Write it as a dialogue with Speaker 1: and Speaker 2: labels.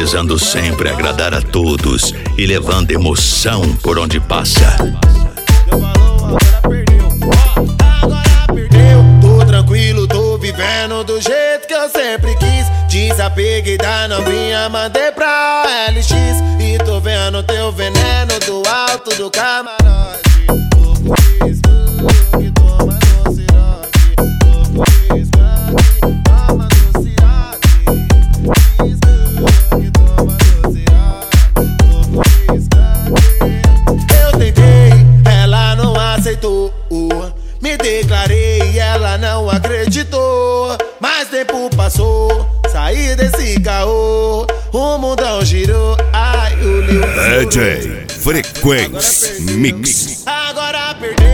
Speaker 1: visando sempre agradar a todos e levando emoção por onde passa.
Speaker 2: Agora perdeu. Tô tranquilo, tô vivendo do jeito que eu sempre quis. Desapeguei da novinha, mandei pra LX. E tô vendo teu veneno do alto do camarote. Eu tentei, ela não aceitou. Me declarei e ela não acreditou. Mas tempo passou, saí desse caô. O mundão girou, ai o Lil
Speaker 3: DJ Frequência Mix.
Speaker 2: Agora perdeu.